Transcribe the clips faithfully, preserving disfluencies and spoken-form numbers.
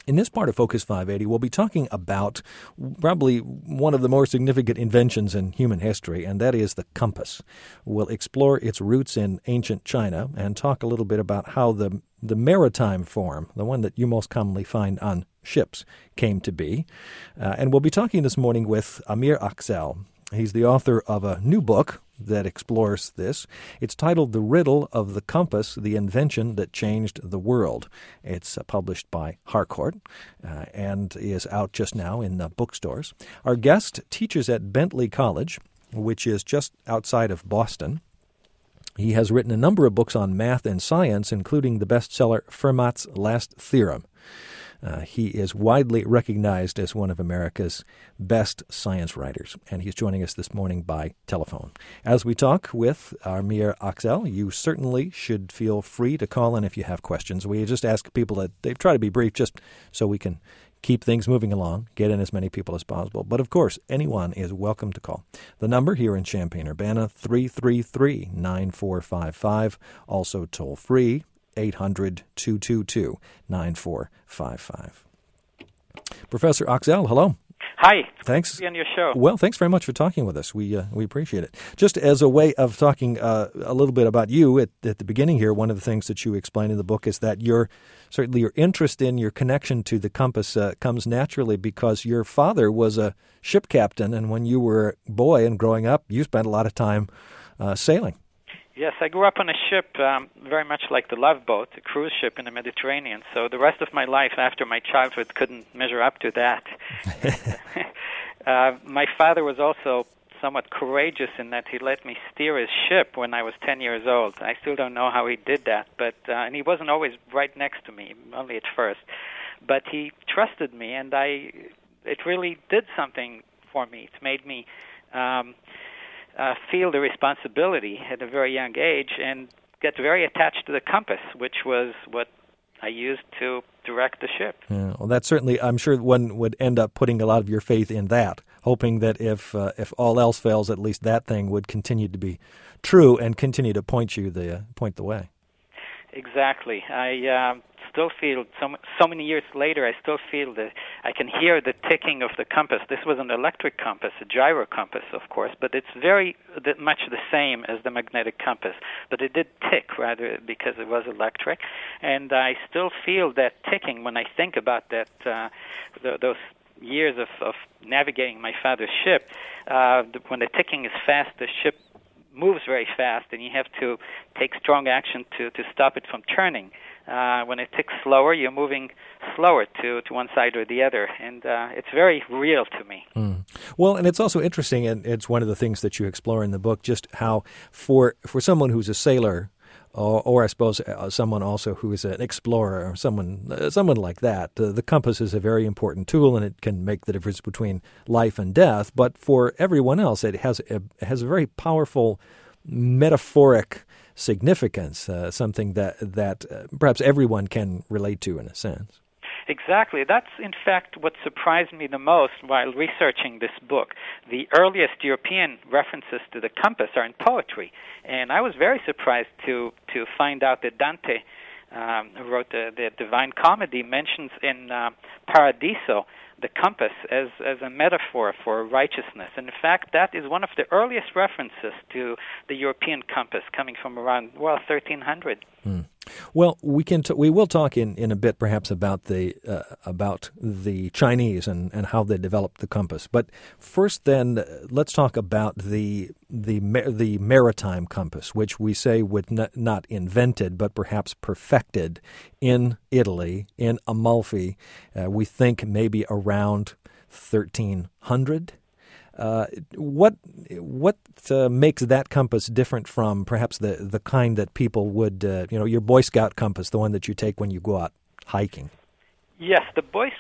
In this part of Focus five eighty, we'll be talking about probably one of the more significant inventions in human history, and that is the compass. We'll explore its roots in ancient China and talk a little bit about how the the maritime form, the one that you most commonly find on ships, came to be. Uh, and we'll be talking this morning with Amir Aksel. He's the author of a new book that explores this. It's titled The Riddle of the Compass, the Invention That Changed the World. It's uh, published by Harcourt uh, and is out just now in uh, bookstores. Our guest teaches at Bentley College, which is just outside of Boston. He has written a number of books on math and science, including the bestseller Fermat's Last Theorem. Uh, he is widely recognized as one of America's best science writers, and he's joining us this morning by telephone. As we talk with Amir Aksel, you certainly should feel free to call in if you have questions. We just ask people that they try to be brief just so we can keep things moving along, get in as many people as possible. But, of course, anyone is welcome to call. The number here in Champaign-Urbana, three three three, nine four five five, also toll-free, eight hundred, two two two, nine four five five. Professor Aksel, hello. Hi. Thanks. To be on your show. Well, thanks very much for talking with us. We uh, we appreciate it. Just as a way of talking uh, a little bit about you at, at the beginning here, one of the things that you explain in the book is that your certainly your interest in your connection to the compass uh, comes naturally because your father was a ship captain, and when you were a boy and growing up, you spent a lot of time uh, sailing. Yes, I grew up on a ship um, very much like the Love Boat, a cruise ship in the Mediterranean. So the rest of my life after my childhood couldn't measure up to that. uh, my father was also somewhat courageous in that he let me steer his ship when I was ten years old. I still don't know how he did that, but uh, and he wasn't always right next to me, only at first. But he trusted me, and I it really did something for me. It made me Um, Uh, feel the responsibility at a very young age and get very attached to the compass, which was what I used to direct the ship. Yeah, well, that's certainly, I'm sure one would end up putting a lot of your faith in that, hoping that if uh, if all else fails, at least that thing would continue to be true and continue to point you the uh, point the way. Exactly. I uh, still feel, so, so many years later, I still feel that I can hear the ticking of the compass. This was an electric compass, a gyro compass, of course, but it's very much the same as the magnetic compass. But it did tick, rather, because it was electric. And I still feel that ticking when I think about that, uh, th- those years of, of navigating my father's ship. Uh, when the ticking is fast, the ship moves very fast, and you have to take strong action to, to stop it from turning. Uh, when it ticks slower, you're moving slower to, to one side or the other, and uh, it's very real to me. Mm. Well, and it's also interesting, and it's one of the things that you explore in the book, just how for for someone who's a sailor, or, or I suppose uh, someone also who is an explorer, or someone uh, someone like that, uh, the compass is a very important tool, and it can make the difference between life and death. But for everyone else, it has a, it has a very powerful metaphoric significance, uh, something that that uh, perhaps everyone can relate to in a sense. Exactly. That's, in fact, what surprised me the most while researching this book. The earliest European references to the compass are in poetry, and I was very surprised to to find out that Dante, um, who wrote the, the Divine Comedy, mentions in uh, Paradiso the compass as, as a metaphor for righteousness. And in fact, that is one of the earliest references to the European compass, coming from around, well, thirteen hundred. Mm. Well, we can t- we will talk in, in a bit perhaps about the uh, about the Chinese and, and how they developed the compass. But first, then, let's talk about the the the maritime compass, which we say was not, not invented but perhaps perfected in Italy, in Amalfi. Uh, we think maybe around thirteen hundred. Uh, what what uh, makes that compass different from perhaps the, the kind that people would, uh, you know, your Boy Scout compass, the one that you take when you go out hiking? Yes, the Boy Scout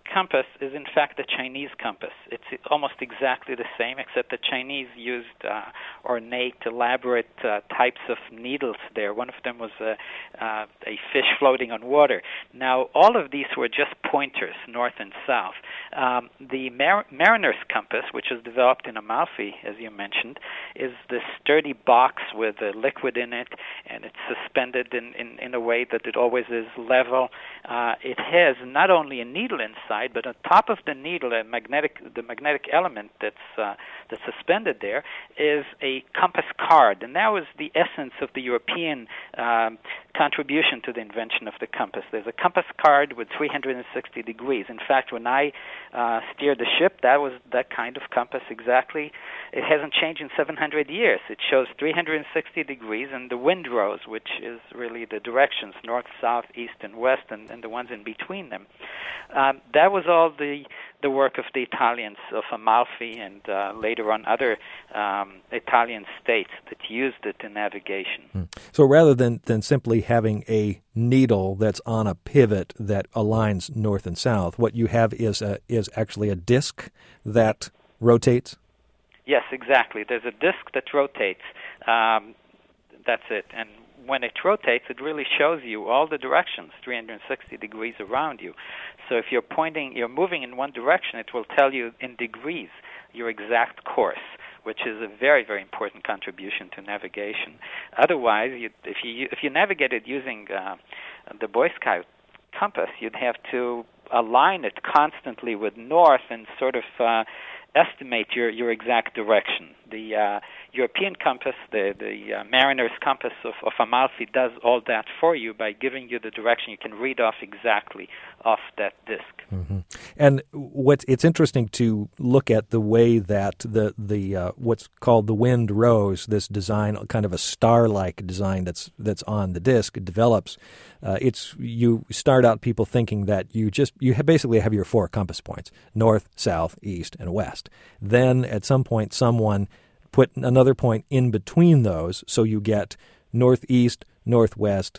compass is in fact the Chinese compass. It's almost exactly the same, except the Chinese used uh, ornate, elaborate uh, types of needles there. One of them was a, uh, a fish floating on water. Now, all of these were just pointers, north and south. Um, the Mar- Mariner's compass, which was developed in Amalfi, as you mentioned, is this sturdy box with a liquid in it, and it's suspended in, in, in a way that it always is level. Uh, it has not only a needle inside, but on top of the needle, a magnetic, the magnetic element that's uh, that's suspended there is a compass card, and that was the essence of the European um, contribution to the invention of the compass. There's a compass card with three hundred sixty degrees. In fact, when I uh, steered the ship, that was that kind of compass exactly. It hasn't changed in seven hundred years. It shows three hundred sixty degrees, and the windrows, which is really the directions, north, south, east, and west, and, and the ones in between them. Um, that was all the the work of the Italians of Amalfi and uh, later on other um, Italian states that used it in navigation. Hmm. So rather than, than simply having a needle that's on a pivot that aligns north and south, what you have is a, is actually a disc that rotates? Yes, exactly. There's a disc that rotates. Um, that's it. And when it rotates, it really shows you all the directions, three hundred sixty degrees around you. So if you're pointing, you're moving in one direction, it will tell you in degrees your exact course, which is a very, very important contribution to navigation. Otherwise, you, if you if you navigated using uh, the Boy Scout compass, you'd have to align it constantly with north and sort of uh, estimate your, your exact direction. The uh, European compass, the, the uh, Mariner's compass of, of Amalfi does all that for you by giving you the direction. You can read off exactly off that disc. Mm-hmm. And what it's interesting to look at the way that the the uh, what's called the wind rose, this design, kind of a star-like design that's that's on the disc, it develops. Uh, it's you start out people thinking that you just you have basically have your four compass points: north, south, east, and west. Then at some point, someone put another point in between those, so you get northeast, northwest,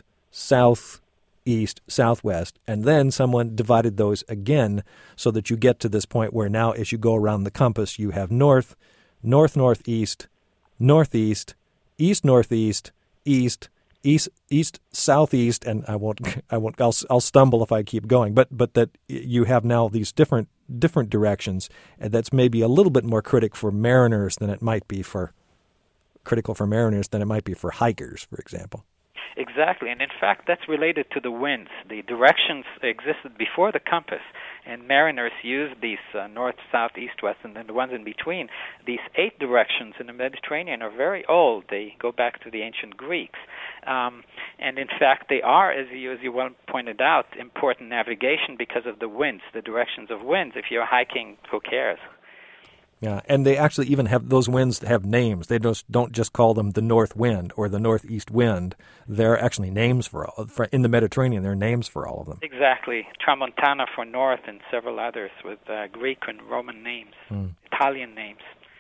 southeast, southwest, and then someone divided those again so that you get to this point where now as you go around the compass, you have north, north-northeast, northeast, east-northeast, east, east, east, southeast, and I won't, I won't, I'll, I'll stumble if I keep going, but but that you have now these different different directions, and that's maybe a little bit more critic for mariners than it might be for critical for mariners than it might be for hikers, for example. Exactly, and in fact, that's related to the winds. The directions existed before the compass, and mariners used these uh, north, south, east, west, and then the ones in between. These eight directions in the Mediterranean are very old. They go back to the ancient Greeks. Um, and in fact, they are, as you, as you well pointed out, important navigation because of the winds, the directions of winds. If you're hiking, who cares? Yeah, and they actually even have those winds have names. They just don't just call them the north wind or the northeast wind. There are actually names for all. For, in the Mediterranean, there are names for all of them. Exactly. Tramontana for north and several others with uh, Greek and Roman names, mm. Italian names.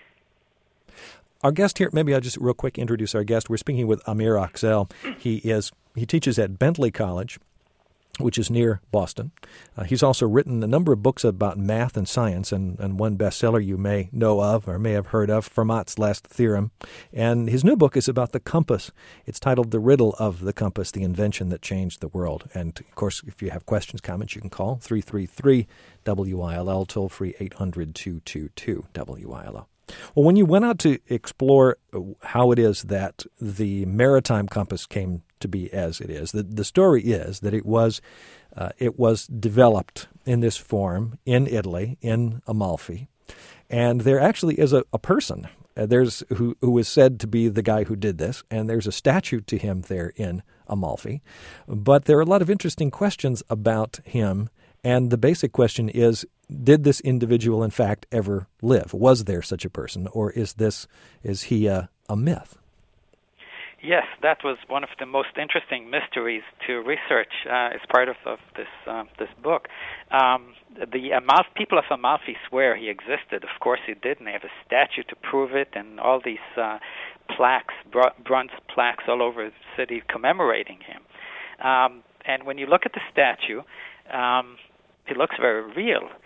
Our guest here, maybe I'll just real quick introduce our guest. We're speaking with Amir Axel. He is he teaches at Bentley College, which is near Boston. Uh, he's also written a number of books about math and science, and, and one bestseller you may know of or may have heard of, Fermat's Last Theorem. And his new book is about the compass. It's titled The Riddle of the Compass, the Invention That Changed the World. And, of course, if you have questions, comments, you can call three three three W I L L, toll-free eight hundred, two two two, W I L L. Well, when you went out to explore how it is that the maritime compass came to be as it is, the, the story is that it was uh, it was developed in this form in Italy, in Amalfi, and there actually is a, a person uh, there's who who is said to be the guy who did this, and there's a statue to him there in Amalfi. But there are a lot of interesting questions about him. And the basic question is, did this individual, in fact, ever live? Was there such a person, or is this is he a, a myth? Yes, that was one of the most interesting mysteries to research uh, as part of, of this uh, this book. Um, the Amalfi, people of Amalfi swear he existed. Of course he did, and they have a statue to prove it, and all these uh, plaques, bronze plaques all over the city commemorating him. Um, and when you look at the statue, um, it looks very real.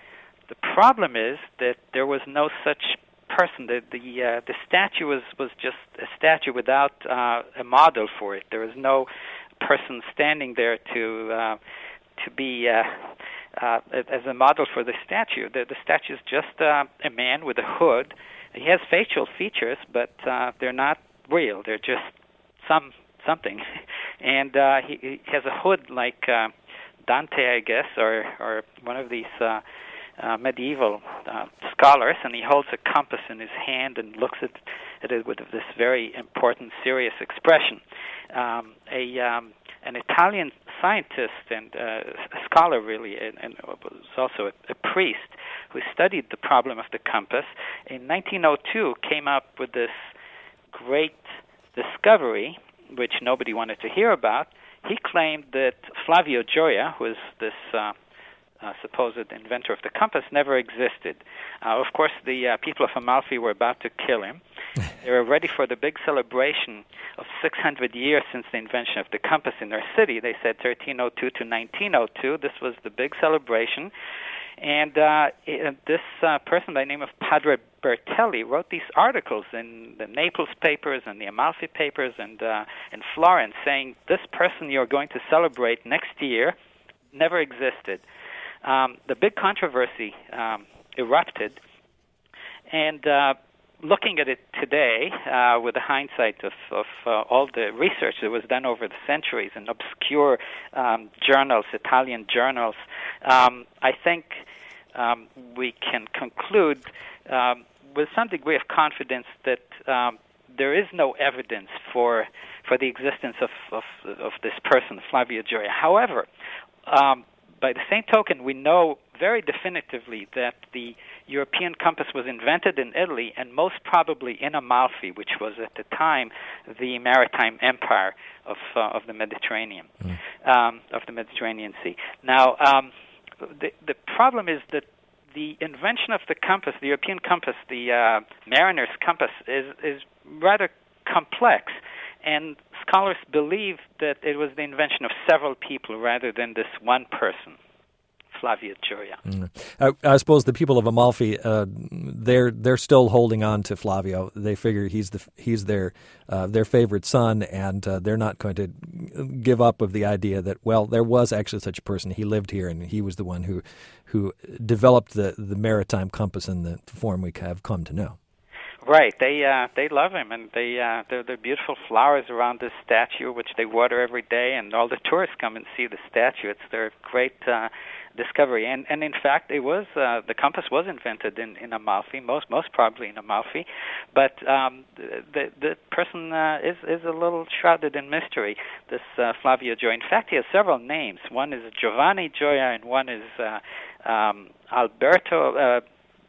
the problem is that there was no such person. The the, uh, the statue was, was just a statue without uh, a model for it. There was no person standing there to uh, to be uh, uh, as a model for the statue. The, the statue is just uh, a man with a hood. He has facial features, but uh, they're not real. They're just some something, and uh, he, he has a hood like uh, Dante, I guess, or or one of these uh, uh, medieval uh, scholars, and he holds a compass in his hand and looks at, at it with this very important, serious expression. Um, a um, an Italian scientist and uh, a scholar, really, and, and was also a, a priest who studied the problem of the compass, in nineteen oh two came up with this great discovery, which nobody wanted to hear about. He claimed that Flavio Gioia, who was this uh, uh, supposed inventor of the compass, never existed. Uh, of course, the uh, people of Amalfi were about to kill him. They were ready for the big celebration of six hundred years since the invention of the compass in their city. They said thirteen oh two to nineteen oh two. This was the big celebration. And uh, this uh, person by the name of Padre Bertelli wrote these articles in the Naples papers and the Amalfi papers and uh, in Florence saying, this person you're going to celebrate next year never existed. Um, the big controversy um, erupted, and uh, looking at it today uh, with the hindsight of, of uh, all the research that was done over the centuries in obscure um, journals, Italian journals, um, I think um, we can conclude um, with some degree of confidence that um, there is no evidence for for the existence of, of, of this person, Flavio Gioia. However, um, by the same token, we know very definitively that the European compass was invented in Italy and most probably in Amalfi, which was at the time the maritime empire of uh, of the Mediterranean, mm. um, of the Mediterranean Sea. Now, um, the the problem is that the invention of the compass, the European compass, the uh, mariner's compass, is is rather complex, and scholars believe that it was the invention of several people rather than this one person, Flavio Gioia. Mm. I, I suppose the people of Amalfi, uh, they're they're still holding on to Flavio. They figure he's the he's their uh, their favorite son, and uh, they're not going to give up of the idea that, well, there was actually such a person. He lived here, and he was the one who who developed the, the maritime compass in the form we have come to know. Right, they uh, they love him, and they uh, there are beautiful flowers around this statue, which they water every day, and all the tourists come and see the statue. It's their great uh, discovery, and and in fact, it was uh, the compass was invented in, in Amalfi, most most probably in Amalfi, but um, the the person uh, is is a little shrouded in mystery. This uh, Flavio Gioia. In fact, he has several names. One is Giovanni Gioia, and one is uh, um, Alberto uh,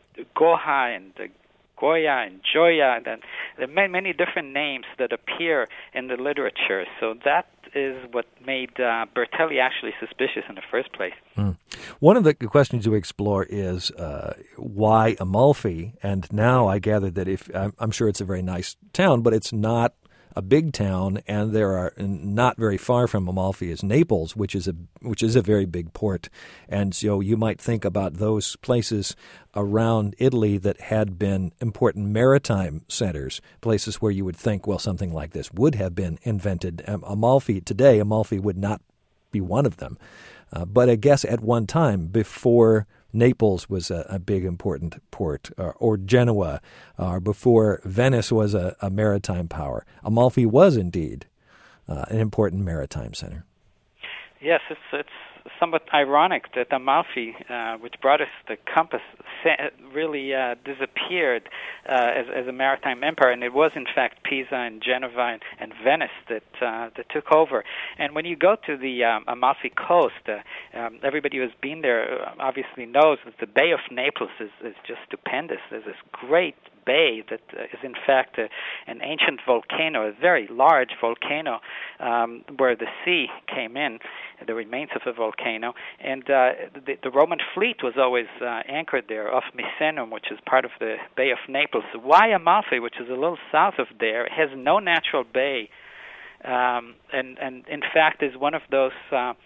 Goja, and uh, Goya and Gioia, and then there are many, many different names that appear in the literature. So that is what made uh, Bertelli actually suspicious in the first place. Mm. One of the questions you explore is uh, why Amalfi, and now I gather that if I'm, I'm sure it's a very nice town, but it's not a big town, and there are not very far from Amalfi is Naples, which is a which is a very big port, and so you might think about those places around Italy that had been important maritime centers, places where you would think, well, something like this would have been invented. Um, Amalfi today, Amalfi would not be one of them, uh, but I guess at one time before Naples was a, a big important port, or, or Genoa, or before Venice was a, a maritime power. Amalfi was indeed uh, an important maritime center. Yes, it's it's somewhat ironic that Amalfi, uh, which brought us the compass, really uh, disappeared uh, as, as a maritime empire, and it was in fact Pisa and Genova and, and Venice that uh, that took over. And when you go to the um, Amalfi coast, uh, um, everybody who's been there obviously knows that the Bay of Naples is, is just stupendous. There's this great bay that uh, is in fact a, an ancient volcano, a very large volcano, um, where the sea came in, the remains of a volcano, and uh, the, the Roman fleet was always uh, anchored there off Misenum, which is part of the Bay of Naples. Why Amalfi, which is a little south of there, has no natural bay, um, and, and in fact is one of those uh,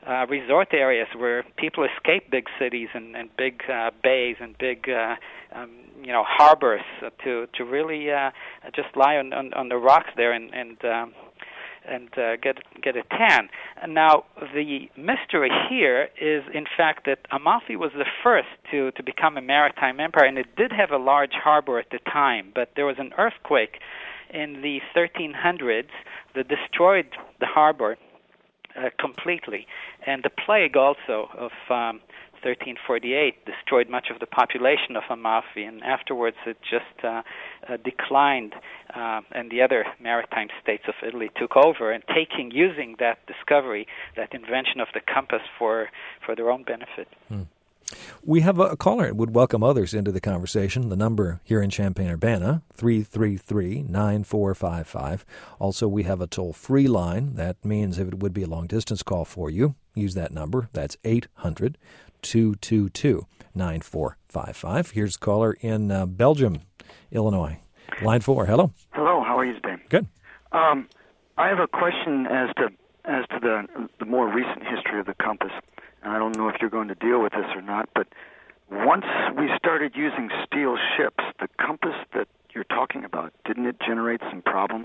uh, resort areas where people escape big cities and, and big uh, bays and big uh, um, you know harbors to to really uh, just lie on, on, on the rocks there and and um, and uh, get get a tan. And now the mystery here is in fact that Amalfi was the first to to become a maritime empire, and it did have a large harbor at the time, but there was an earthquake in the thirteen hundreds that destroyed the harbor uh, completely, and the plague also of um, thirteen forty-eight destroyed much of the population of Amalfi, and afterwards it just uh, uh, declined, uh, and the other maritime states of Italy took over, and taking using that discovery, that invention of the compass for for their own benefit. Hmm. We have a caller and would welcome others into the conversation. The number here in Champaign-Urbana, three three three, nine four five five. Also, we have a toll-free line. That means if it would be a long-distance call for you, use that number. That's eight hundred, two two two, nine four five five. Here's a caller in uh, Belgium, Illinois. Line four, hello. Hello, how are you today? Good. Um, I have a question as to as to the the more recent history of the compass. And I don't know if you're going to deal with this or not, but once we started using steel ships, the compass that you're talking about, didn't it generate some problems?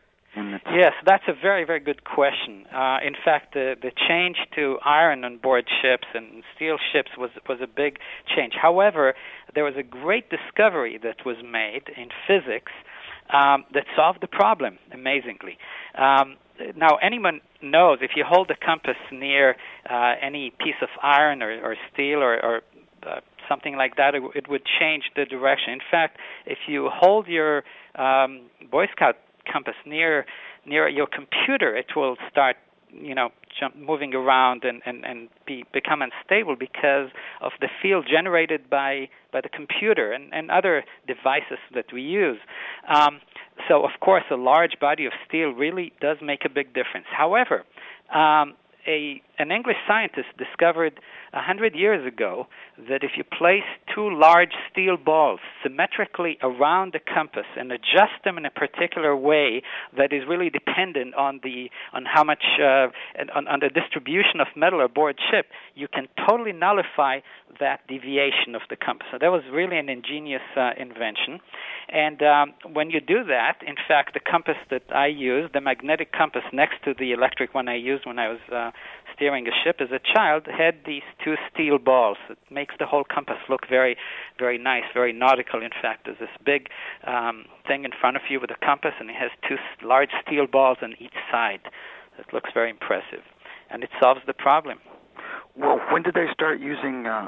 Yes, that's a very, very good question. Uh, in fact, the, the change to iron on board ships and steel ships was was a big change. However, there was a great discovery that was made in physics um, that solved the problem, amazingly. Um, Now, anyone knows if you hold the compass near uh, any piece of iron or, or steel or, or uh, something like that, it, it would change the direction. In fact, if you hold your um, Boy Scout compass near near your computer, it will start, you know, jump, moving around and, and, and be, become unstable because of the field generated by, by the computer and, and other devices that we use. Um, So, of course, a large body of steel really does make a big difference. However, um, a, an English scientist discovered one hundred years ago that if you place two large steel balls symmetrically around the compass and adjust them in a particular way that is really dependent on the on how much uh, on, on the distribution of metal aboard ship, you can totally nullify that deviation of the compass. So that was really an ingenious uh, invention. And um, when you do that, in fact, the compass that I use, the magnetic compass next to the electric one I used when I was uh, steering a ship as a child, had these two steel balls. It makes the whole compass look very, very nice, very nautical. In fact, there's this big um, thing in front of you with a compass, and it has two large steel balls on each side. It looks very impressive, and it solves the problem. Well, when did they start using uh,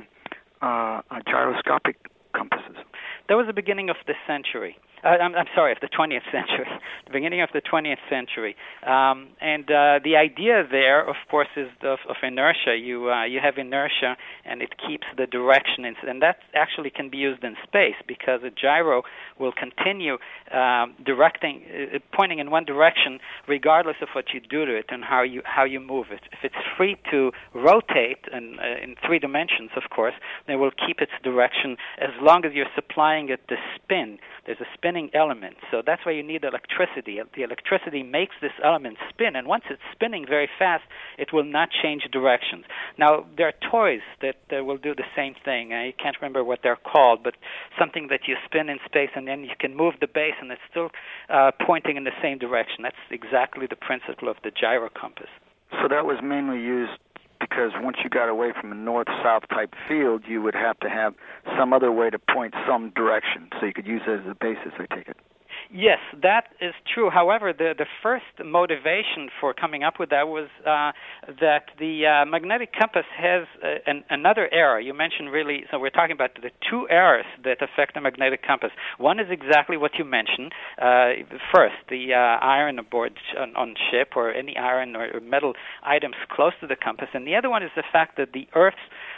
uh, gyroscopic compasses? That was the beginning of the century. Uh, I'm, I'm sorry, of the twentieth century, the beginning of the twentieth century. Um, and uh, the idea there, of course, is of, of inertia. You uh, you have inertia, and it keeps the direction, in, and that actually can be used in space because a gyro will continue um, directing, uh, pointing in one direction, regardless of what you do to it and how you how you move it. If it's free to rotate in, uh, in three dimensions, of course, then it will keep its direction as long as you're supplying it the spin. There's a spinning element, so that's why you need electricity. The electricity makes this element spin, and once it's spinning very fast, it will not change directions. Now, there are toys that uh, will do the same thing. I can't remember what they're called, but something that you spin in space, and then you can move the base, and it's still uh, pointing in the same direction. That's exactly the principle of the gyro compass. So that was mainly used because once you got away from a north-south type field, you would have to have some other way to point some direction, so you could use it as a basis, I take it. Yes, that is true. However, the, the first motivation for coming up with that was uh, that the uh, magnetic compass has uh, an, another error. You mentioned really, so we're talking about the two errors that affect the magnetic compass. One is exactly what you mentioned. Uh, first, the uh, iron aboard on, on ship or any iron or metal items close to the compass. And the other one is the fact that the Earth's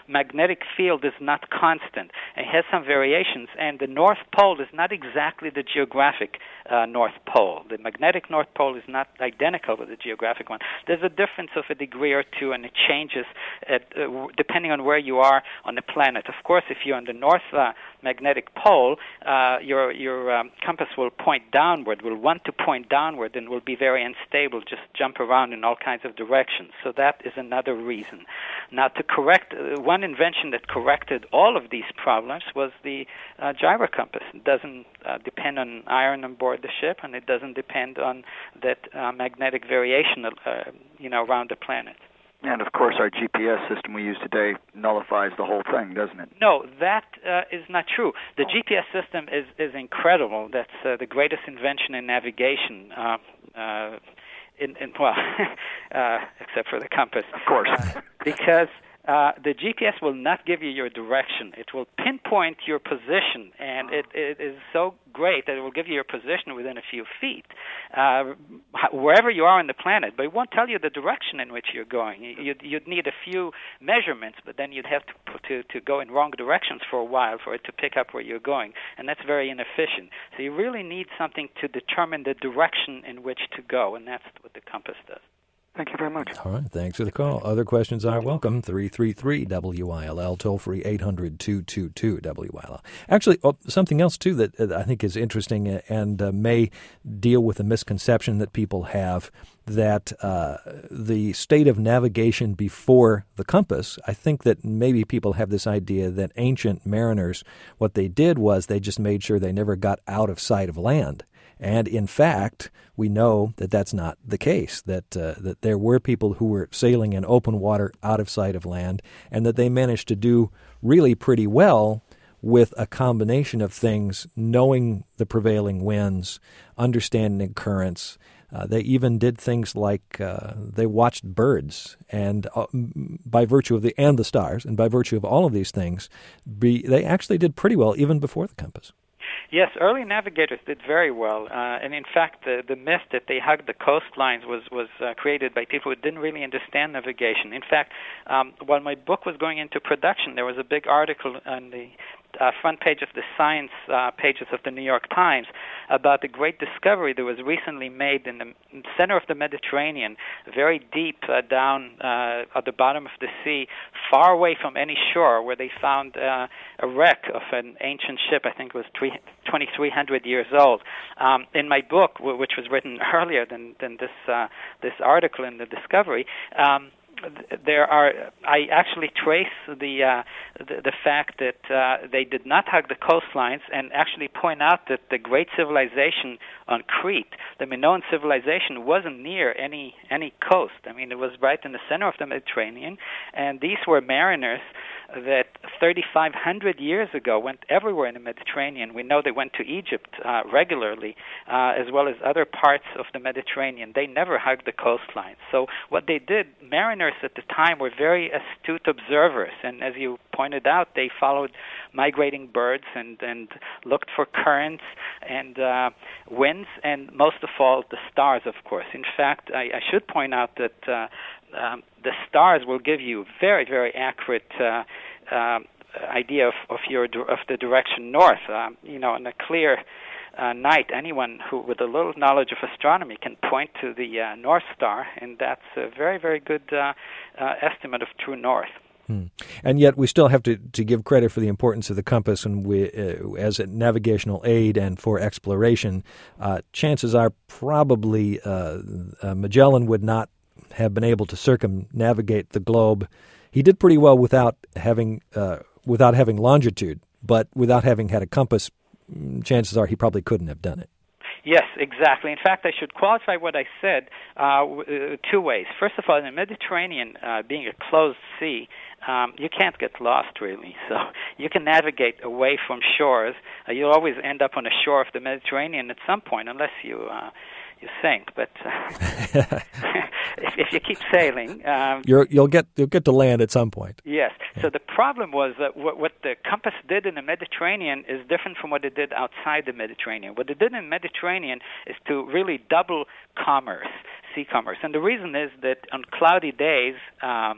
magnetic field is not constant. It has some variations, and the North Pole is not exactly the geographic uh, North Pole. The magnetic North Pole is not identical with the geographic one. There's a difference of a degree or two, and it changes at, uh, depending on where you are on the planet. Of course, if you're on the North uh, magnetic pole, uh, your your um, compass will point downward, will want to point downward, and will be very unstable, just jump around in all kinds of directions. So that is another reason. Now, to correct, uh, one invention that corrected all of these problems was the uh, gyro compass. It doesn't uh, depend on iron on board the ship, and it doesn't depend on that uh, magnetic variation, uh, you know, around the planet. And, of course, our G P S system we use today nullifies the whole thing, doesn't it? No, that uh, is not true. The G P S system is, is incredible. That's uh, the greatest invention in navigation, uh, uh, in, in well, uh, except for the compass. Of course. Uh, because uh, the G P S will not give you your direction. It will pinpoint your position, and it, it is so great that it will give you your position within a few feet, uh, wherever you are on the planet, but it won't tell you the direction in which you're going. You'd, you'd need a few measurements, but then you'd have to, to to go in wrong directions for a while for it to pick up where you're going, and that's very inefficient. So you really need something to determine the direction in which to go, and that's what the compass does. Thank you very much. All right. Thanks for the call. Other questions are welcome. three three three W I L L, toll free eight hundred two two two W I L L. Actually, oh, something else, too, that uh, I think is interesting and uh, may deal with a misconception that people have that uh, the state of navigation before the compass, I think that maybe people have this idea that ancient mariners, what they did was they just made sure they never got out of sight of land. And in fact, we know that that's not the case, that uh, that there were people who were sailing in open water out of sight of land, and that they managed to do really pretty well with a combination of things, knowing the prevailing winds, understanding currents. Uh, they even did things like uh, they watched birds, and uh, by virtue of the and the stars, and by virtue of all of these things, be, they actually did pretty well even before the compass. Yes, early navigators did very well, uh, and in fact, the, the myth that they hugged the coastlines was was uh, created by people who didn't really understand navigation. In fact, um, while my book was going into production, there was a big article on the Uh, front page of the science uh, pages of the New York Times about the great discovery that was recently made in the center of the Mediterranean, very deep uh, down uh, at the bottom of the sea, far away from any shore, where they found uh, a wreck of an ancient ship. I think it was twenty-three hundred years old. Um, in my book, w- which was written earlier than, than this uh, this article in the discovery, um, there are. I actually trace the uh, the, the fact that uh, they did not hug the coastlines, and actually point out that the great civilization on Crete, the Minoan civilization, wasn't near any any coast. I mean, it was right in the center of the Mediterranean, and these were mariners that thirty-five hundred years ago went everywhere in the Mediterranean. We know they went to Egypt uh, regularly, uh, as well as other parts of the Mediterranean. They never hugged the coastline. So what they did, mariners at the time were very astute observers, and as you pointed out, they followed migrating birds and, and looked for currents and uh, winds, and most of all, the stars, of course. In fact, I, I should point out that uh, um, the stars will give you very, very accurate uh, uh, idea of, of your of the direction north. Um, you know, on a clear uh, night, anyone who with a little knowledge of astronomy can point to the uh, North Star, and that's a very, very good uh, uh, estimate of true north. Hmm. And yet we still have to, to give credit for the importance of the compass and we, uh, as a navigational aid and for exploration. Uh, chances are probably uh, uh, Magellan would not have been able to circumnavigate the globe. He did pretty well without having uh, without having longitude, but without having had a compass, chances are he probably couldn't have done it. Yes, exactly. In fact, I should qualify what I said uh, w- two ways. First of all, in the Mediterranean, uh, being a closed sea, um, you can't get lost, really. So you can navigate away from shores. Uh, you'll always end up on the shore of the Mediterranean at some point, unless you uh, you sink. But uh, if, if you keep sailing, um, You're, you'll get you'll get to land at some point. Yes. So the problem was that what, what the compass did in the Mediterranean is different from what it did outside the Mediterranean. What it did in the Mediterranean is to really double commerce, sea commerce. And the reason is that on cloudy days, um,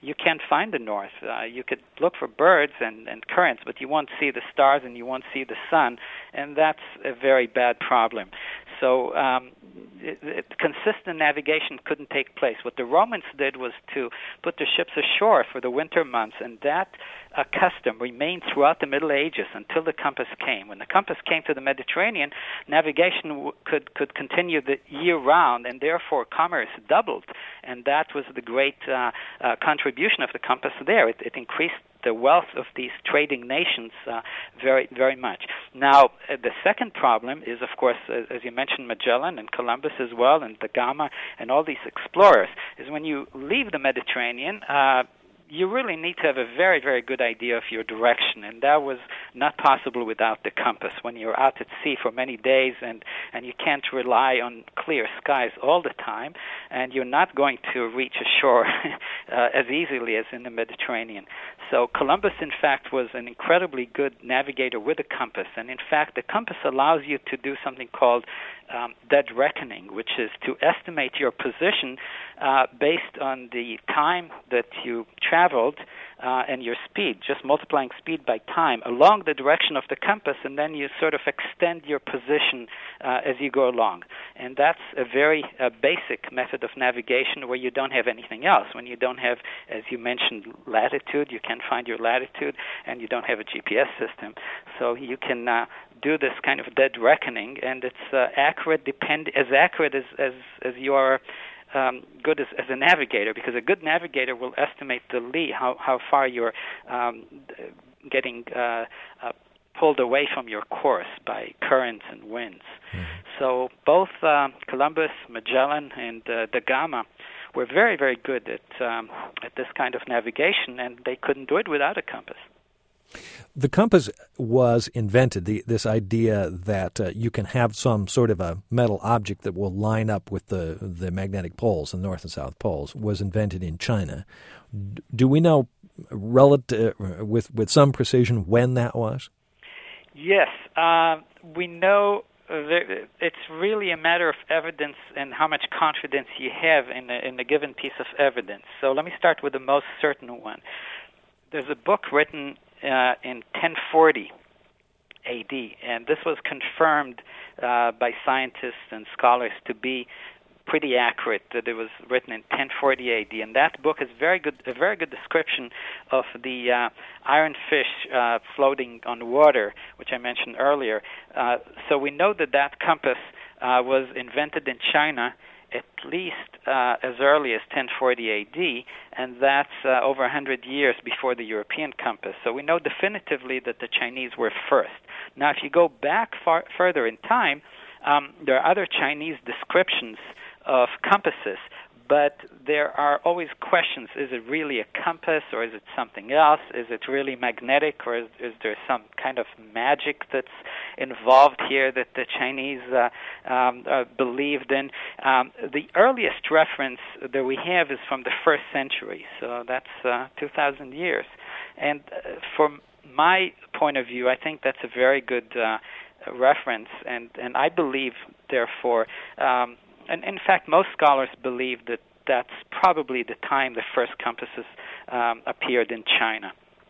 you can't find the north. Uh, you could look for birds and, and currents, but you won't see the stars and you won't see the sun, and that's a very bad problem. So um, it, it, consistent navigation couldn't take place. What the Romans did was to put their ships ashore for the winter months, and that uh, custom remained throughout the Middle Ages until the compass came. When the compass came to the Mediterranean, navigation w- could, could continue the year round, and therefore commerce doubled, and that was the great uh, uh, contribution of the compass there. It, it increased the wealth of these trading nations uh, very, very much. Now, uh, the second problem is, of course, uh, as you mentioned, Magellan and Columbus as well, and da Gama and all these explorers, is when you leave the Mediterranean, uh, you really need to have a very, very good idea of your direction, and that was not possible without the compass. When you're out at sea for many days and, and you can't rely on clear skies all the time, and you're not going to reach a shore uh, as easily as in the Mediterranean. So Columbus, in fact, was an incredibly good navigator with a compass, and in fact, the compass allows you to do something called um, dead reckoning, which is to estimate your position uh, based on the time that you traveled uh, and your speed, just multiplying speed by time along the direction of the compass, and then you sort of extend your position uh, as you go along. And that's a very uh, basic method of navigation where you don't have anything else. When you don't have, as you mentioned, latitude, you can't find your latitude, and you don't have a G P S system. So you can uh, do this kind of dead reckoning, and it's uh, accurate, depend as accurate as, as, as you are Um, good as, as a navigator, because a good navigator will estimate the lee, how, how far you're um, getting uh, uh, pulled away from your course by currents and winds. Mm-hmm. So both uh, Columbus, Magellan, and uh, da Gama were very, very good at, um, at this kind of navigation, and they couldn't do it without a compass. The compass was invented, the, this idea that uh, you can have some sort of a metal object that will line up with the, the magnetic poles, the north and south poles, was invented in China. Do we know relative, with, with some precision when that was? Yes. Uh, we know there, it's really a matter of evidence and how much confidence you have in a, in a given piece of evidence. So let me start with the most certain one. There's a book written Uh, in ten forty A D, and this was confirmed uh, by scientists and scholars to be pretty accurate, that it was written in ten forty A D, and that book is very good, a very good description of the uh, iron fish uh, floating on water, which I mentioned earlier. Uh, so we know that that compass uh, was invented in China at least uh, as early as ten forty A D, and that's uh, over one hundred years before the European compass. So we know definitively that the Chinese were first. Now, if you go back far further in time, um, there are other Chinese descriptions of compasses, but there are always questions. Is it really a compass, or is it something else? Is it really magnetic, or is, is there some kind of magic that's involved here that the Chinese uh, um, uh, believed in? Um, the earliest reference that we have is from the first century, so that's uh, two thousand years. And uh, from my point of view, I think that's a very good uh, reference, and, and I believe, therefore, um, and in fact, most scholars believe that that's probably the time the first compasses um, appeared in China.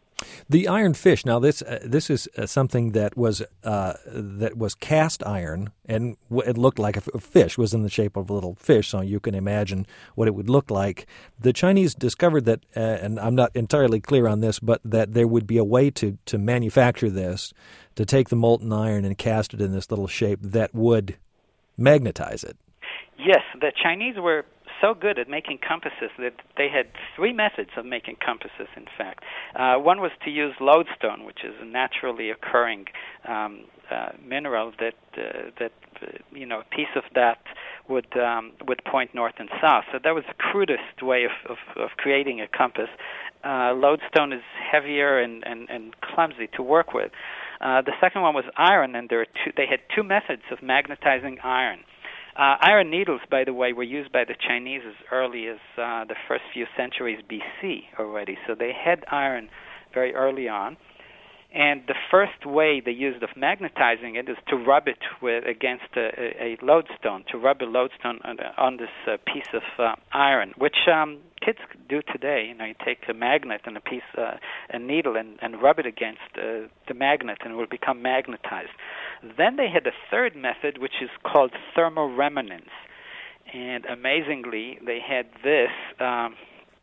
The iron fish. Now, this uh, this is uh, something that was uh, that was cast iron, and w- it looked like a, f- a fish. Was in the shape of a little fish, so you can imagine what it would look like. The Chinese discovered that, uh, and I'm not entirely clear on this, but that there would be a way to to manufacture this, to take the molten iron and cast it in this little shape that would magnetize it. Yes, the Chinese were so good at making compasses that they had three methods of making compasses, in fact. Uh, one was to use lodestone, which is a naturally occurring um, uh, mineral that, uh, that uh, you know, a piece of that would um, would point north and south. So that was the crudest way of, of, of creating a compass. Uh, lodestone is heavier and, and, and clumsy to work with. Uh, the second one was iron, and there are two, they had two methods of magnetizing iron. Uh, iron needles, by the way, were used by the Chinese as early as uh, the first few centuries B C already, so they had iron very early on. And the first way they used of magnetizing it is to rub it with against a, a lodestone, to rub a lodestone on, on this uh, piece of uh, iron, which um, kids do today. You know, you take a magnet and a piece, uh, a needle, and, and rub it against uh, the magnet, and it will become magnetized. Then they had a third method, which is called thermoremanence. And amazingly, they had this um,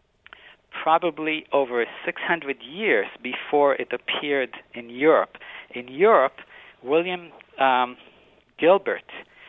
probably over six hundred years before it appeared in Europe. In Europe, William um, Gilbert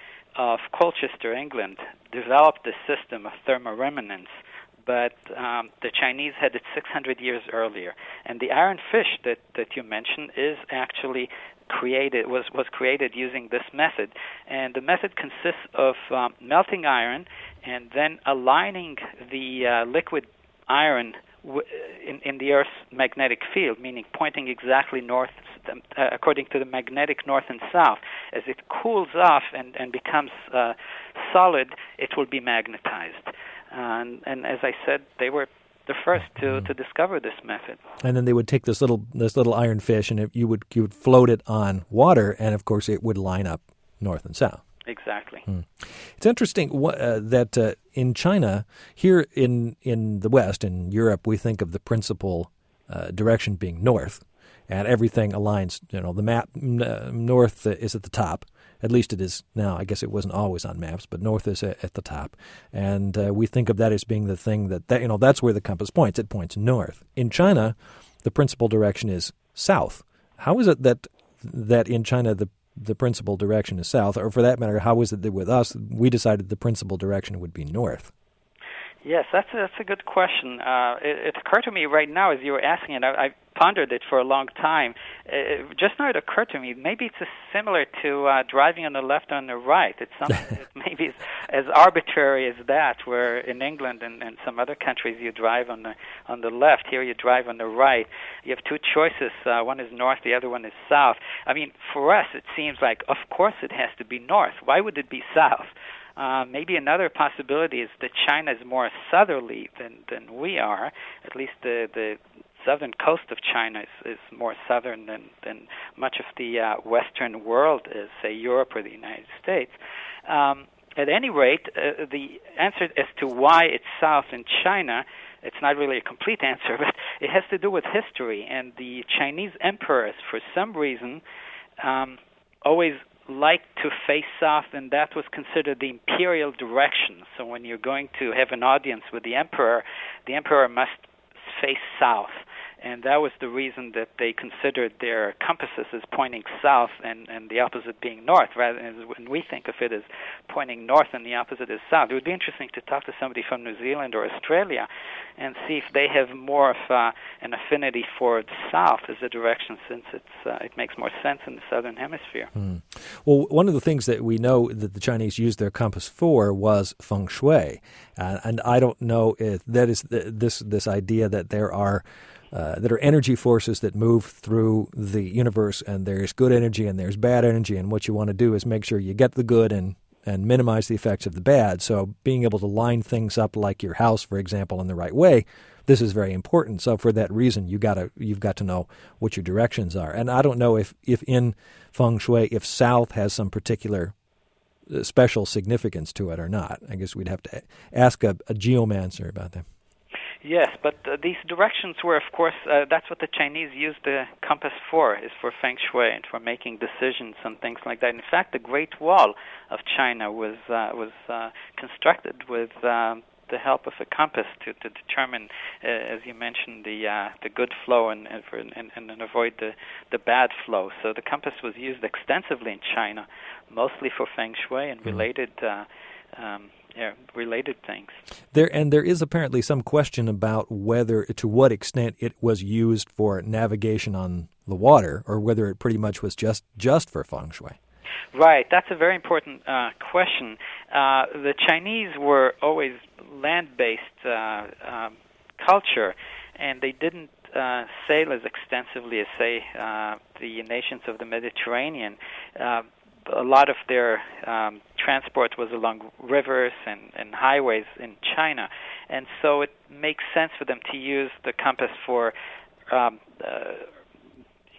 of Colchester, England, developed the system of thermoremanence, but um, the Chinese had it six hundred years earlier. And the iron fish that, that you mentioned is actually created was, was created using this method. And the method consists of um, melting iron and then aligning the uh, liquid iron w- in, in the Earth's magnetic field, meaning pointing exactly north, uh, according to the magnetic north and south. As it cools off and, and becomes uh, solid, it will be magnetized. And, and as I said, they were the first to, to discover this method. And then they would take this little this little iron fish, and it, you would you would float it on water, and of course it would line up north and south. Exactly. Hmm. It's interesting uh, that uh, in China, here in in the West, in Europe, we think of the principal uh, direction being north, and everything aligns. You know, the map uh, north is at the top. At least it is now. I guess it wasn't always on maps, but north is at, at the top, and uh, we think of that as being the thing that, that you know that's where the compass points. It points north. In China, the principal direction is south. How is it that that in China the the principal direction is south, or for that matter, how is it that with us we decided the principal direction would be north? Yes, that's a, that's a good question. Uh, it, it occurred to me right now as you were asking it. I, I pondered it for a long time. It, just now it occurred to me, maybe it's a, similar to uh, driving on the left or on the right. It's something that maybe is as arbitrary as that, where in England and, and some other countries you drive on the on the left. Here you drive on the right. You have two choices. Uh, one is north, the other one is south. I mean, for us it seems like, of course it has to be north. Why would it be south? Uh, maybe another possibility is that China is more southerly than, than we are. At least the, the southern coast of China is, is more southern than, than much of the uh, Western world is, say, Europe or the United States. Um, at any rate, uh, the answer as to why it's south in China, it's not really a complete answer, but it has to do with history. And the Chinese emperors, for some reason, um, always liked to face south, and that was considered the imperial direction. So when you're going to have an audience with the emperor, the emperor must face south. And that was the reason that they considered their compasses as pointing south and, and the opposite being north, rather than when we think of it as pointing north and the opposite is south. It would be interesting to talk to somebody from New Zealand or Australia and see if they have more of uh, an affinity for the south as a direction, since it's uh, it makes more sense in the southern hemisphere. Mm. Well, one of the things that we know that the Chinese used their compass for was feng shui. Uh, and I don't know if that is the, this this idea that there are Uh, that are energy forces that move through the universe, and there's good energy and there's bad energy, and what you want to do is make sure you get the good and, and minimize the effects of the bad. So being able to line things up like your house, for example, in the right way, this is very important. So for that reason, you gotta you've got to know what your directions are. And I don't know if, if in feng shui, if south has some particular special significance to it or not. I guess we'd have to ask a, a geomancer about that. Yes, but uh, these directions were, of course, uh, that's what the Chinese used the compass for, is for feng shui and for making decisions and things like that. In fact, the Great Wall of China was uh, was uh, constructed with um, the help of a compass to, to determine, uh, as you mentioned, the uh, the good flow and and, for, and and avoid the, the bad flow. So the compass was used extensively in China, mostly for feng shui and related uh, um Yeah, related things. There and there is apparently some question about whether, to what extent it was used for navigation on the water, or whether it pretty much was just, just for feng shui. Right, that's a very important uh, question. Uh, the Chinese were always land-based uh, um, culture, and they didn't uh, sail as extensively as, say, uh, the nations of the Mediterranean. Uh, A lot of their um, transport was along rivers and, and highways in China, and so it makes sense for them to use the compass for um, uh,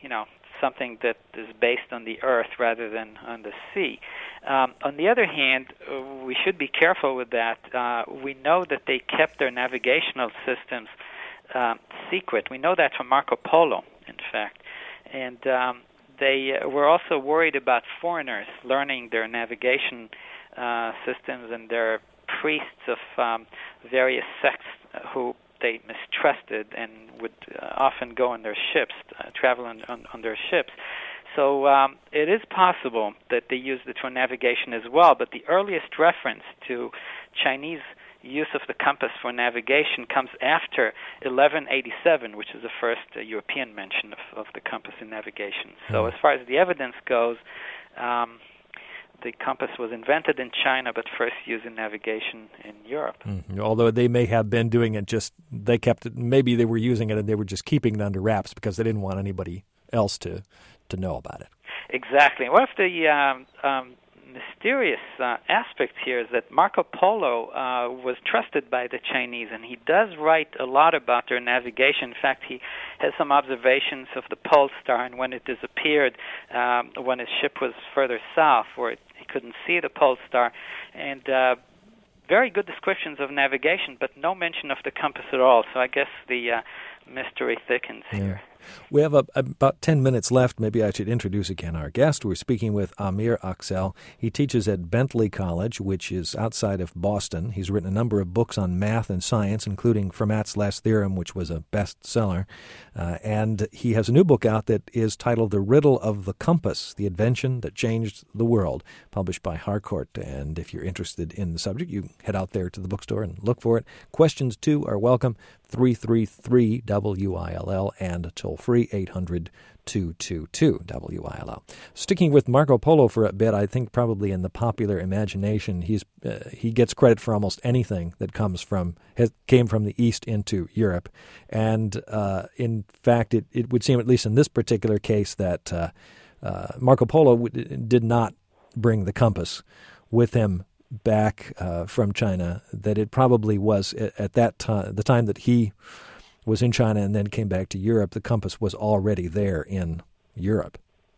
you know, something that is based on the earth rather than on the sea. Um, on the other hand, uh, we should be careful with that. Uh, we know that they kept their navigational systems um, secret. We know that from Marco Polo, in fact. And um, they uh, were also worried about foreigners learning their navigation uh, systems, and their priests of um, various sects who they mistrusted and would uh, often go on their ships, uh, travel on, on, on their ships. So um, it is possible that they used it for navigation as well, but the earliest reference to Chinese use of the compass for navigation comes after eleven eighty-seven, which is the first uh, European mention of, of the compass in navigation. So as far as the evidence goes, um, the compass was invented in China, but first used in navigation in Europe. Mm-hmm. Although they may have been doing it just, they kept it, maybe they were using it and they were just keeping it under wraps because they didn't want anybody else to, to know about it. Exactly. One of the um, um, mysterious uh, aspects here is that Marco Polo uh, was trusted by the Chinese, and he does write a lot about their navigation. In fact, he has some observations of the pole star and when it disappeared, um, when his ship was further south, where it, he couldn't see the pole star, and uh, very good descriptions of navigation, but no mention of the compass at all. So I guess the uh, mystery thickens yeah. here. We have a, about ten minutes left. Maybe I should introduce again our guest. We're speaking with Amir Aksel. He teaches at Bentley College, which is outside of Boston. He's written a number of books on math and science, including Fermat's Last Theorem, which was a bestseller. Uh, and he has a new book out that is titled The Riddle of the Compass, The Invention That Changed the World, published by Harcourt. And if you're interested in the subject, you head out there to the bookstore and look for it. Questions, too, are welcome. three three three W I L L and toll free eight hundred two two two W I L L. Sticking with Marco Polo for a bit, I think probably in the popular imagination, he's uh, he gets credit for almost anything that comes from has, came from the East into Europe, and uh, in fact, it, it would seem, at least in this particular case, that uh, uh, Marco Polo w- did not bring the compass with him back uh, from China, that it probably was at, at that time, the time that he was in China and then came back to Europe, the compass was already there in Europe.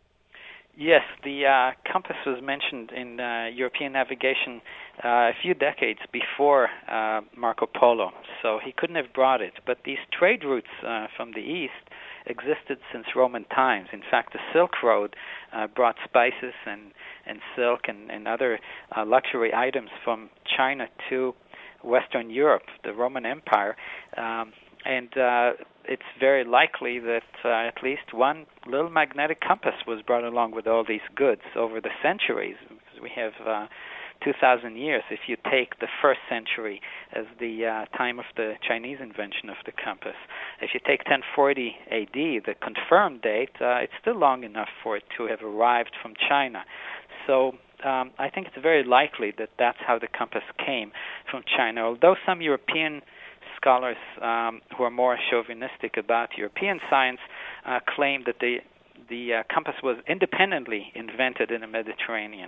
Yes, the uh, compass was mentioned in uh, European navigation uh, a few decades before uh, Marco Polo, so he couldn't have brought it. But these trade routes uh, from the east existed since Roman times. In fact, the Silk Road uh, brought spices and, and silk and, and other uh, luxury items from China to Western Europe, the Roman Empire. Um, and uh, it's very likely that uh, at least one little magnetic compass was brought along with all these goods over the centuries, because we have uh, two thousand years if you take the first century as the uh, time of the Chinese invention of the compass. If you take ten forty A D, the confirmed date, uh, it's still long enough for it to have arrived from China. So um, I think it's very likely that that's how the compass came from China, although some European scholars um, who are more chauvinistic about European science uh, claim that the, the uh, compass was independently invented in the Mediterranean.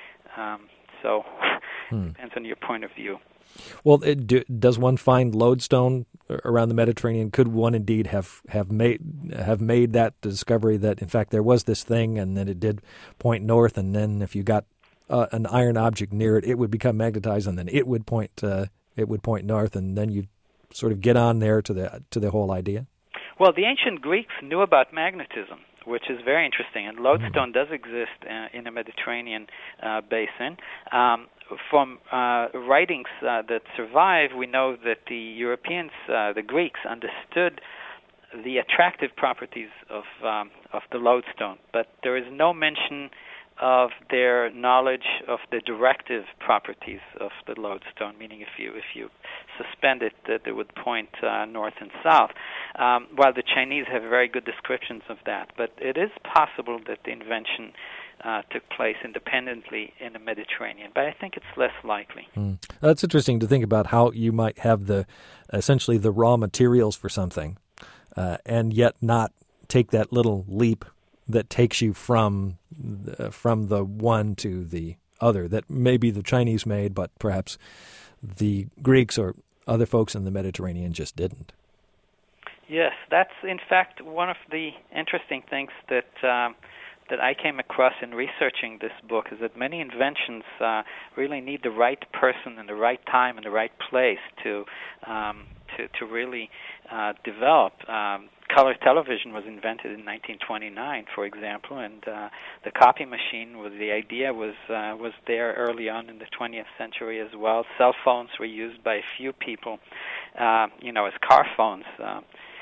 Um, So hmm. depends on your point of view. Well, it, do, does one find lodestone around the Mediterranean? Could one indeed have, have made have made that discovery that in fact there was this thing, and then it did point north, and then if you got uh, an iron object near it, it would become magnetized, and then it would point uh, it would point north, and then you sort of get on there to the to the whole idea? Well, the ancient Greeks knew about magnetism, which is very interesting, and lodestone does exist uh, in the Mediterranean uh, basin. Um, from uh, writings uh, that survive, we know that the Europeans, uh, the Greeks, understood the attractive properties of um, of the lodestone, but there is no mention of their knowledge of the directive properties of the lodestone, meaning if you if you suspend it, that it would point uh, north and south, um, while the Chinese have very good descriptions of that. But it is possible that the invention uh, took place independently in the Mediterranean, but I think it's less likely. Mm. That's interesting to think about how you might have the essentially the raw materials for something, uh, and yet not take that little leap that takes you from the, from the one to the other that maybe the Chinese made, but perhaps the Greeks or other folks in the Mediterranean just didn't. Yes, that's in fact one of the interesting things that um, that I came across in researching this book, is that many inventions uh, really need the right person in the right time and the right place to um, to, to really uh, develop. Um, color television was invented in nineteen twenty-nine, for example, and uh, the copy machine was the idea was uh, was there early on in the twentieth century as well. Cell phones were used by a few people, uh, you know, as car phones. Uh,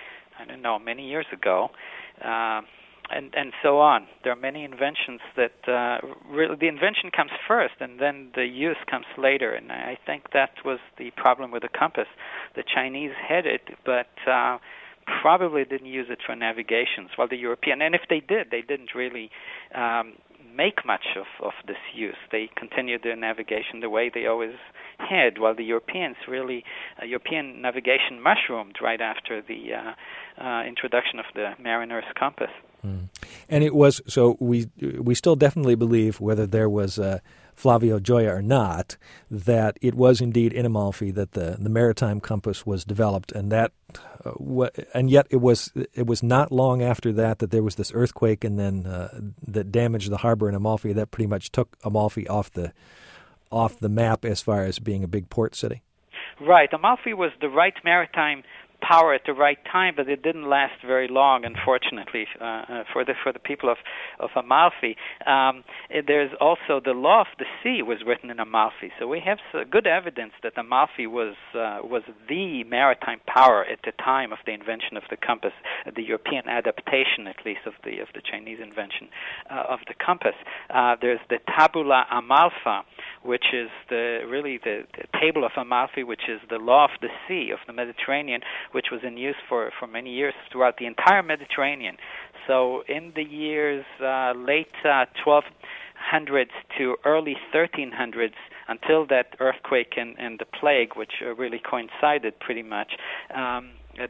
I don't know, many years ago, uh, and and so on. There are many inventions that uh, really the invention comes first, and then the use comes later. And I think that was the problem with the compass. The Chinese had it, but uh, probably didn't use it for navigations, while the European, and if they did, they didn't really um, make much of, of this use. They continued their navigation the way they always had, while the Europeans really, uh, European navigation mushroomed right after the uh, uh, introduction of the mariner's compass. Mm. And it was, so we we still definitely believe, whether there was uh, Flavio Gioia or not, that it was indeed in Amalfi that the, the maritime compass was developed, and that, uh, w- and yet it was it was not long after that that there was this earthquake, and then uh, that damaged the harbor in Amalfi. That pretty much took Amalfi off the off the map as far as being a big port city. Right. Amalfi was the right maritime power at the right time, but it didn't last very long, unfortunately, uh, uh, for the for the people of of Amalfi. Um, there's also the law of the sea was written in Amalfi, so we have good evidence that Amalfi was uh, was the maritime power at the time of the invention of the compass, uh, the European adaptation, at least, of the of the Chinese invention uh, of the compass. Uh, there's the Tabula Amalfa, which is the really the, the table of Amalfi, which is the law of the sea of the Mediterranean, which was in use for, for many years throughout the entire Mediterranean. So in the years uh, late uh, twelve hundreds to early thirteen hundreds, until that earthquake and, and the plague, which uh, really coincided pretty much, um, uh,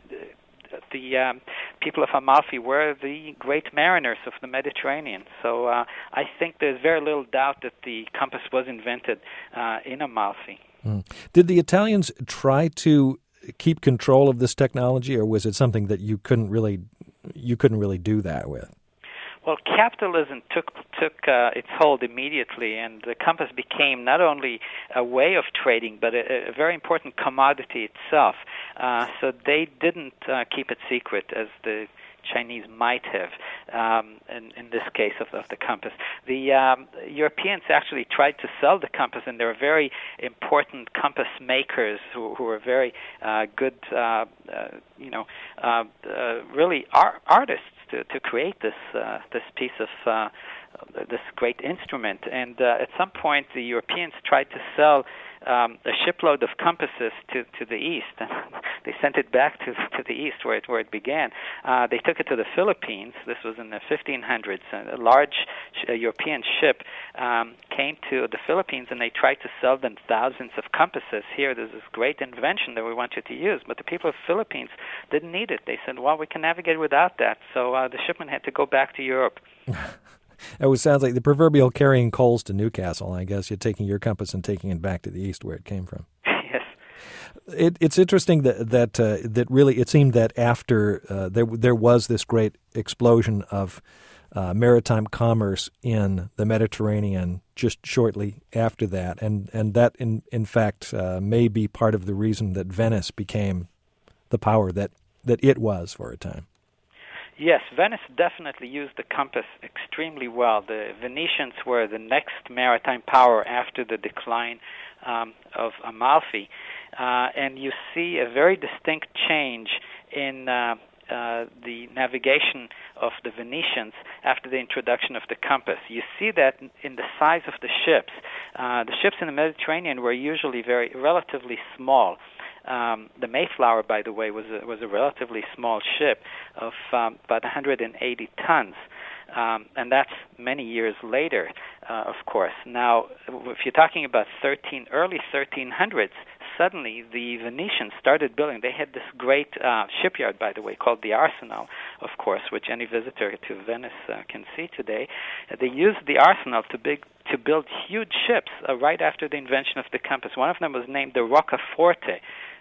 the um, people of Amalfi were the great mariners of the Mediterranean. So uh, I think there's very little doubt that the compass was invented uh, in Amalfi. Mm. Did the Italians try to keep control of this technology, or was it something that you couldn't really you couldn't really do that with? Well, capitalism took took uh, its hold immediately, and the compass became not only a way of trading, but a, a very important commodity itself. Uh, so they didn't uh, keep it secret, as the Chinese might have, um, in, in this case of, of the compass. The um, Europeans actually tried to sell the compass, and there were very important compass makers who, who were very uh, good, uh, uh, you know, uh, uh, really ar- artists to, to create this uh, this piece of uh, this great instrument. And uh, at some point, the Europeans tried to sell Um, a shipload of compasses to, to the east. They sent it back to to the east where it where it began. Uh, they took it to the Philippines. This was in the fifteen hundreds. A large sh- a European ship um, came to the Philippines, and they tried to sell them thousands of compasses. Here, there's this great invention that we want you to use. But the people of the Philippines didn't need it. They said, well, we can navigate without that. So uh, the shipment had to go back to Europe. It sounds like the proverbial carrying coals to Newcastle. I guess you're taking your compass and taking it back to the east where it came from. Yes. It, it's interesting that that uh, that really it seemed that after uh, there there was this great explosion of uh, maritime commerce in the Mediterranean just shortly after that, and and that in in fact uh, may be part of the reason that Venice became the power that that it was for a time. Yes, Venice definitely used the compass extremely well. The Venetians were the next maritime power after the decline um, of Amalfi. Uh, and you see a very distinct change in uh, uh, the navigation of the Venetians after the introduction of the compass. You see that in the size of the ships. Uh, the ships in the Mediterranean were usually very relatively small. Um, the Mayflower, by the way, was a, was a relatively small ship of um, about one hundred eighty tons, um, and that's many years later, uh, of course. Now, if you're talking about thirteen, early thirteen hundreds, suddenly the Venetians started building. They had this great uh, shipyard, by the way, called the Arsenal, of course, which any visitor to Venice uh, can see today. Uh, they used the Arsenal to big to build huge ships uh, right after the invention of the compass. One of them was named the Roccaforte.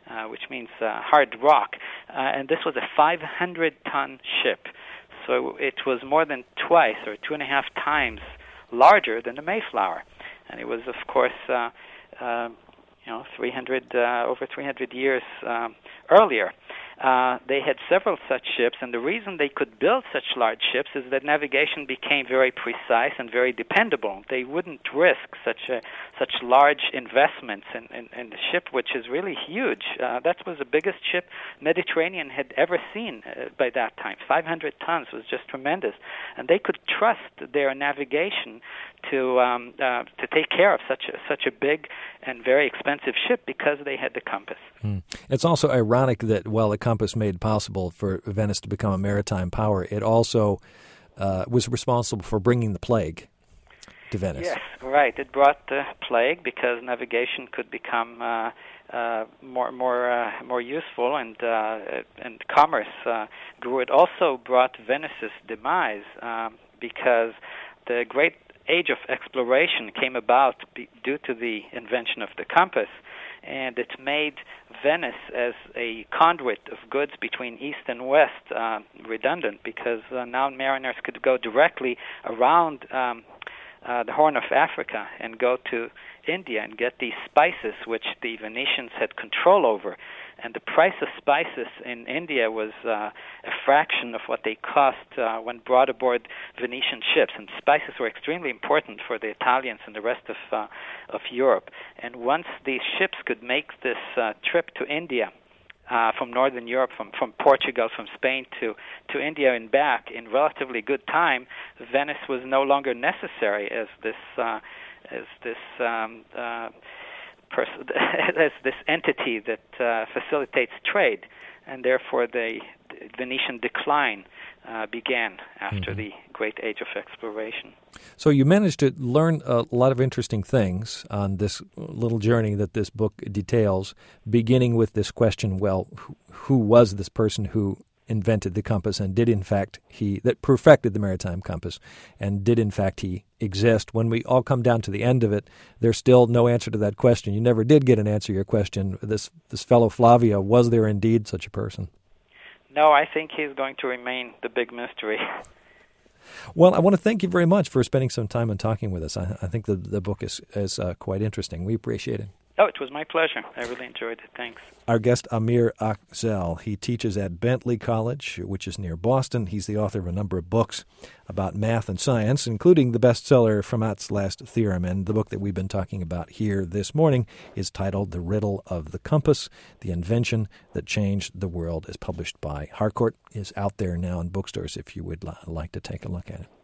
uh, which means uh, hard rock. Uh, and this was a five hundred ton ship. So it was more than twice or two and a half times larger than the Mayflower. And it was, of course, uh, uh, you know, three hundred uh, over three hundred years um, earlier. Uh, they had several such ships, and the reason they could build such large ships is that navigation became very precise and very dependable. They wouldn't risk such a such large investments in, in, in the ship, which is really huge. Uh, that was the biggest ship Mediterranean had ever seen uh, by that time. five hundred tons was just tremendous, and they could trust their navigation to um, uh, to take care of such a, such a big and very expensive ship because they had the compass. Mm. It's also ironic that while the compass made possible for Venice to become a maritime power, it also uh, was responsible for bringing the plague to Venice. Yes, right. It brought the plague because navigation could become uh, uh, more more uh, more useful, and uh, and commerce uh, grew. It also brought Venice's demise um, because the great age of exploration came about be, due to the invention of the compass, and it made Venice as a conduit of goods between east and west uh, redundant, because uh, now mariners could go directly around um, uh, the Horn of Africa and go to India and get these spices which the Venetians had control over. And the price of spices in India was uh, a fraction of what they cost uh, when brought aboard Venetian ships. And spices were extremely important for the Italians and the rest of uh, of Europe. And once these ships could make this uh, trip to India, uh, from northern Europe, from, from Portugal, from Spain to, to India and back in relatively good time, Venice was no longer necessary as this uh, as this um, uh, Pers- as this entity that uh, facilitates trade, and therefore the, the Venetian decline uh, began after mm-hmm. the great age of exploration. So you managed to learn a lot of interesting things on this little journey that this book details, beginning with this question, well, who, who was this person who invented the compass, and did in fact he that perfected the maritime compass, and did in fact he exist? When we all come down to the end of it, there's still no answer to that question. You never did get an answer to your question. This this fellow Flavio, was there indeed such a person? No, I think he's going to remain the big mystery. Well, I want to thank you very much for spending some time and talking with us. I, I think the the book is is uh, quite interesting. We appreciate it. Oh, it was my pleasure. I really enjoyed it. Thanks. Our guest, Amir Akzel. He teaches at Bentley College, which is near Boston. He's the author of a number of books about math and science, including the bestseller Fermat's Last Theorem. And the book that we've been talking about here this morning is titled The Riddle of the Compass, The Invention That Changed the World, is published by Harcourt, is out there now in bookstores if you would li- like to take a look at it.